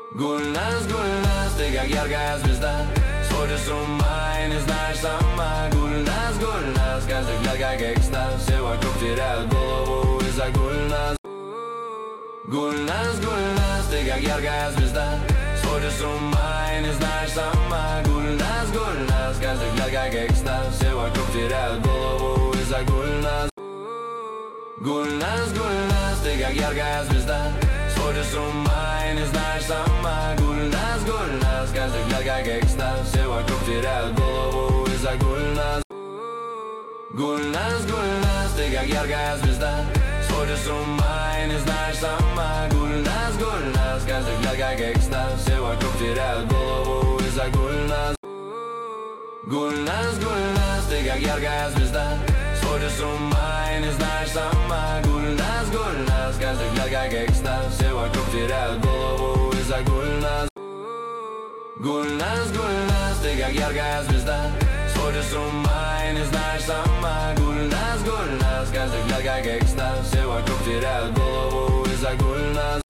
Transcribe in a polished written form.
Гульнас, ты как яркая звезда. Сходишь с ума и не знаешь сама. Гульнас, каждый взгляд как экстаз. Все вокруг теряют голову из-за Гульнас. Гульнас, ты как яркая звезда. Сходишь с ума и не знаешь сама. Гульнас, каждый взгляд как экстаз. Все вокруг теряют голову из-за Гульнас. Гульнас, ты как яркая звезда. Сходишь с ума и не знаешь сама. Гульнас, каждый взгляд как экстаз. Все вокруг теряют голову из-за Гульнас. Гульнас, ты как яркая звезда. Сходишь с ума и не знаешь сама. Гульнас, каждый взгляд как экстаз. Все вокруг теряют голову из-за Гульнас. Гульнас, ты как яркая звезда. Сходишь с ума и не знаешь сама. Гульнас, каждый взгляд как экстаз. Все вокруг теряют голову из-за Гульнас. Гульнас, ты как яркая звезда. Сходишь с ума и не знаешь сама. Гульнас, каждый взгляд как экстаз. Все вокруг теряют голову из-за Гульнас.